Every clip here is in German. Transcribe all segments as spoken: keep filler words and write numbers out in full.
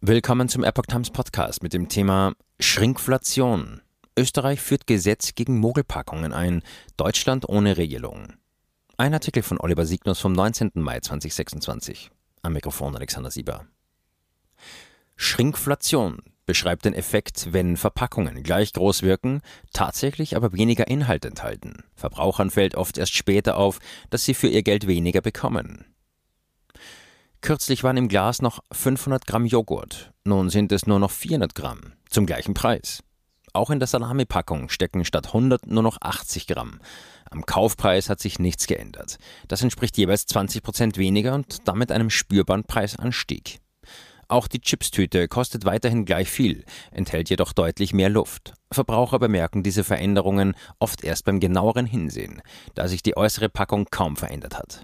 Willkommen zum Epoch Times Podcast mit dem Thema Schrinkflation. Österreich führt Gesetz gegen Mogelpackungen ein. Deutschland ohne Regelung. Ein Artikel von Oliver Signus vom neunzehnten Mai zweitausendsechsundzwanzig. Am Mikrofon Alexander Sieber. Schrinkflation beschreibt den Effekt, wenn Verpackungen gleich groß wirken, tatsächlich aber weniger Inhalt enthalten. Verbrauchern fällt oft erst später auf, dass sie für ihr Geld weniger bekommen. Kürzlich waren im Glas noch fünfhundert Gramm Joghurt, nun sind es nur noch vierhundert Gramm, zum gleichen Preis. Auch in der Salamipackung stecken statt hundert nur noch achtzig Gramm. Am Kaufpreis hat sich nichts geändert. Das entspricht jeweils zwanzig Prozent weniger und damit einem spürbaren Preisanstieg. Auch die Chipstüte kostet weiterhin gleich viel, enthält jedoch deutlich mehr Luft. Verbraucher bemerken diese Veränderungen oft erst beim genaueren Hinsehen, da sich die äußere Packung kaum verändert hat.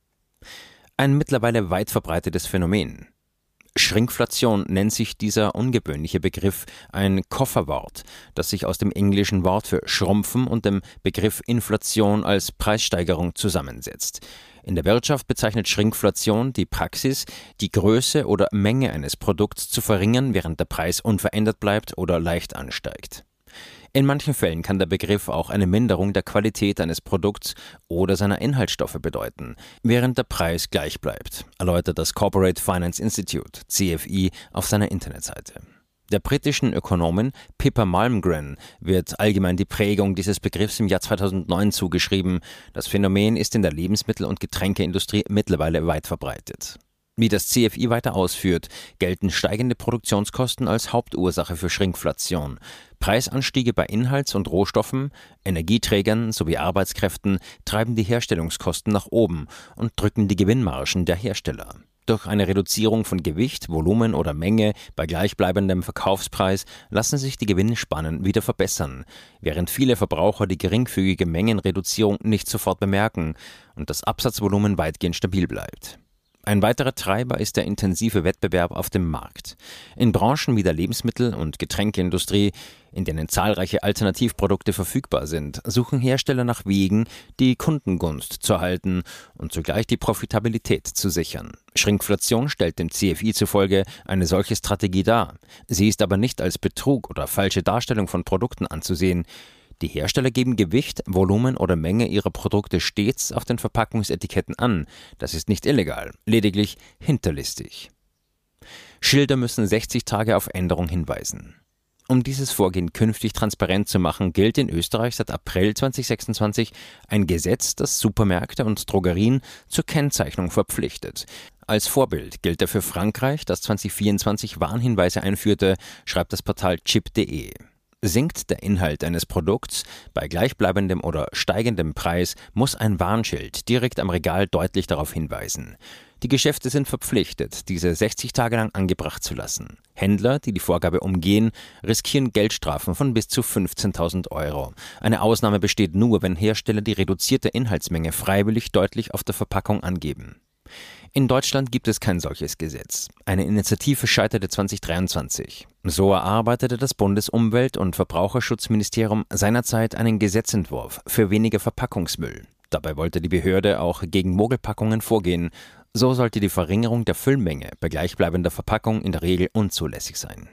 Ein mittlerweile weit verbreitetes Phänomen. Schrinkflation nennt sich dieser ungewöhnliche Begriff, ein Kofferwort, das sich aus dem englischen Wort für Schrumpfen und dem Begriff Inflation als Preissteigerung zusammensetzt. In der Wirtschaft bezeichnet Schrinkflation die Praxis, die Größe oder Menge eines Produkts zu verringern, während der Preis unverändert bleibt oder leicht ansteigt. In manchen Fällen kann der Begriff auch eine Minderung der Qualität eines Produkts oder seiner Inhaltsstoffe bedeuten, während der Preis gleich bleibt, erläutert das Corporate Finance Institute, C F I, auf seiner Internetseite. Der britischen Ökonomin Pippa Malmgren wird allgemein die Prägung dieses Begriffs im Jahr zweitausendneun zugeschrieben. Das Phänomen ist in der Lebensmittel- und Getränkeindustrie mittlerweile weit verbreitet. Wie das C F I weiter ausführt, gelten steigende Produktionskosten als Hauptursache für Schrinkflation. Preisanstiege bei Inhalts- und Rohstoffen, Energieträgern sowie Arbeitskräften treiben die Herstellungskosten nach oben und drücken die Gewinnmargen der Hersteller. Durch eine Reduzierung von Gewicht, Volumen oder Menge bei gleichbleibendem Verkaufspreis lassen sich die Gewinnspannen wieder verbessern, während viele Verbraucher die geringfügige Mengenreduzierung nicht sofort bemerken und das Absatzvolumen weitgehend stabil bleibt. Ein weiterer Treiber ist der intensive Wettbewerb auf dem Markt. In Branchen wie der Lebensmittel- und Getränkeindustrie, in denen zahlreiche Alternativprodukte verfügbar sind, suchen Hersteller nach Wegen, die Kundengunst zu erhalten und zugleich die Profitabilität zu sichern. Schrinkflation stellt dem C F I zufolge eine solche Strategie dar. Sie ist aber nicht als Betrug oder falsche Darstellung von Produkten anzusehen. Die Hersteller geben Gewicht, Volumen oder Menge ihrer Produkte stets auf den Verpackungsetiketten an. Das ist nicht illegal, lediglich hinterlistig. Schilder müssen sechzig Tage auf Änderung hinweisen. Um dieses Vorgehen künftig transparent zu machen, gilt in Österreich seit April zweitausendsechsundzwanzig ein Gesetz, das Supermärkte und Drogerien zur Kennzeichnung verpflichtet. Als Vorbild gilt dafür Frankreich, das zweitausendvierundzwanzig Warnhinweise einführte, schreibt das Portal chip punkt de. Sinkt der Inhalt eines Produkts bei gleichbleibendem oder steigendem Preis, muss ein Warnschild direkt am Regal deutlich darauf hinweisen. Die Geschäfte sind verpflichtet, diese sechzig Tage lang angebracht zu lassen. Händler, die die Vorgabe umgehen, riskieren Geldstrafen von bis zu fünfzehntausend Euro. Eine Ausnahme besteht nur, wenn Hersteller die reduzierte Inhaltsmenge freiwillig deutlich auf der Verpackung angeben. In Deutschland gibt es kein solches Gesetz. Eine Initiative scheiterte zweitausenddreiundzwanzig. So erarbeitete das Bundesumwelt- und Verbraucherschutzministerium seinerzeit einen Gesetzentwurf für weniger Verpackungsmüll. Dabei wollte die Behörde auch gegen Mogelpackungen vorgehen. So sollte die Verringerung der Füllmenge bei gleichbleibender Verpackung in der Regel unzulässig sein.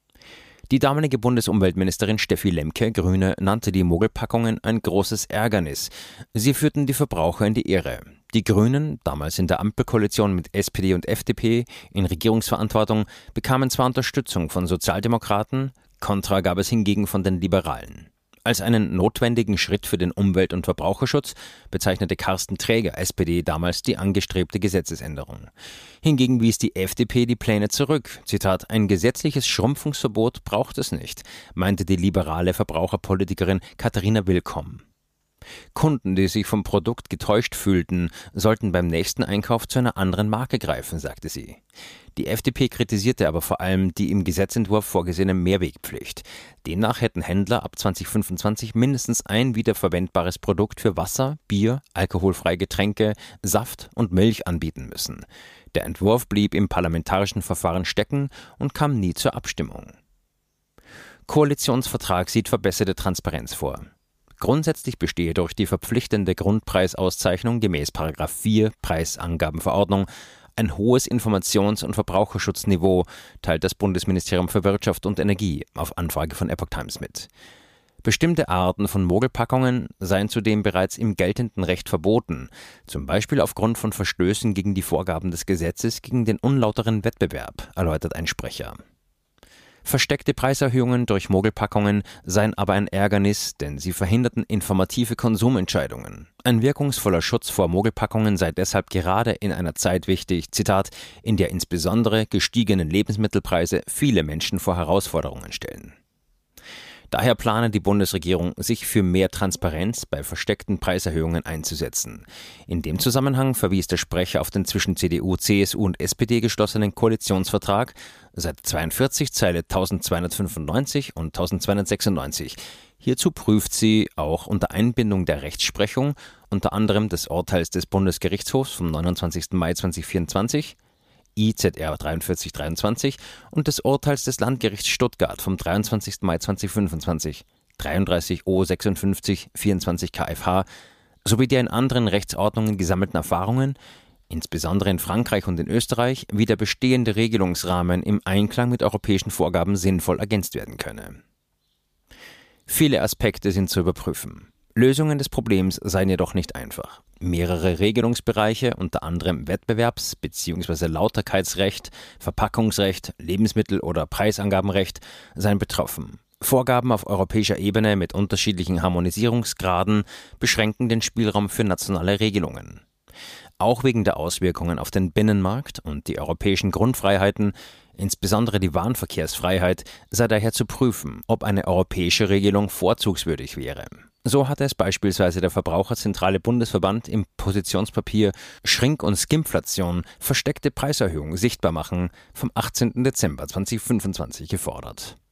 Die damalige Bundesumweltministerin Steffi Lemke, Grüne, nannte die Mogelpackungen ein großes Ärgernis. Sie führten die Verbraucher in die Irre. Die Grünen, damals in der Ampelkoalition mit S P D und F D P in Regierungsverantwortung, bekamen zwar Unterstützung von Sozialdemokraten, Kontra gab es hingegen von den Liberalen. Als einen notwendigen Schritt für den Umwelt- und Verbraucherschutz bezeichnete Carsten Träger, S P D, damals die angestrebte Gesetzesänderung. Hingegen wies die F D P die Pläne zurück. Zitat, ein gesetzliches Schrumpfungsverbot braucht es nicht, meinte die liberale Verbraucherpolitikerin Katharina Willkomm. Kunden, die sich vom Produkt getäuscht fühlten, sollten beim nächsten Einkauf zu einer anderen Marke greifen, sagte sie. Die F D P kritisierte aber vor allem die im Gesetzentwurf vorgesehene Mehrwegpflicht. Demnach hätten Händler ab zweitausendfünfundzwanzig mindestens ein wiederverwendbares Produkt für Wasser, Bier, alkoholfreie Getränke, Saft und Milch anbieten müssen. Der Entwurf blieb im parlamentarischen Verfahren stecken und kam nie zur Abstimmung. Koalitionsvertrag sieht verbesserte Transparenz vor. Grundsätzlich bestehe durch die verpflichtende Grundpreisauszeichnung gemäß Paragraph vier Preisangabenverordnung Ein hohes Informations- und Verbraucherschutzniveau teilt das Bundesministerium für Wirtschaft und Energie auf Anfrage von Epoch Times mit. Bestimmte Arten von Mogelpackungen seien zudem bereits im geltenden Recht verboten, zum Beispiel aufgrund von Verstößen gegen die Vorgaben des Gesetzes gegen den unlauteren Wettbewerb, erläutert ein Sprecher. Versteckte Preiserhöhungen durch Mogelpackungen seien aber ein Ärgernis, denn sie verhinderten informative Konsumentscheidungen. Ein wirkungsvoller Schutz vor Mogelpackungen sei deshalb gerade in einer Zeit wichtig, Zitat, in der insbesondere gestiegene Lebensmittelpreise viele Menschen vor Herausforderungen stellen. Daher plane die Bundesregierung, sich für mehr Transparenz bei versteckten Preiserhöhungen einzusetzen. In dem Zusammenhang verwies der Sprecher auf den zwischen C D U, C S U und S P D geschlossenen Koalitionsvertrag, Seite zweiundvierzig, Zeile eintausendzweihundertfünfundneunzig und eintausendzweihundertsechsundneunzig. Hierzu prüft sie, auch unter Einbindung der Rechtsprechung, unter anderem des Urteils des Bundesgerichtshofs vom neunundzwanzigsten Mai zweitausendvierundzwanzig, I Z R dreiundvierzig dreiundzwanzig und des Urteils des Landgerichts Stuttgart vom dreiundzwanzigsten Mai zweitausendfünfundzwanzig, dreiunddreißig O sechsundfünfzig vierundzwanzig K F H, sowie der in anderen Rechtsordnungen gesammelten Erfahrungen, insbesondere in Frankreich und in Österreich, wie der bestehende Regelungsrahmen im Einklang mit europäischen Vorgaben sinnvoll ergänzt werden könne. Viele Aspekte sind zu überprüfen. Lösungen des Problems seien jedoch nicht einfach. Mehrere Regelungsbereiche, unter anderem Wettbewerbs- bzw. Lauterkeitsrecht, Verpackungsrecht, Lebensmittel- oder Preisangabenrecht, seien betroffen. Vorgaben auf europäischer Ebene mit unterschiedlichen Harmonisierungsgraden beschränken den Spielraum für nationale Regelungen. Auch wegen der Auswirkungen auf den Binnenmarkt und die europäischen Grundfreiheiten, insbesondere die Warenverkehrsfreiheit, sei daher zu prüfen, ob eine europäische Regelung vorzugswürdig wäre. So hatte es beispielsweise der Verbraucherzentrale Bundesverband im Positionspapier Schrink- und Skimflation versteckte Preiserhöhungen sichtbar machen vom achtzehnten Dezember zweitausendfünfundzwanzig gefordert.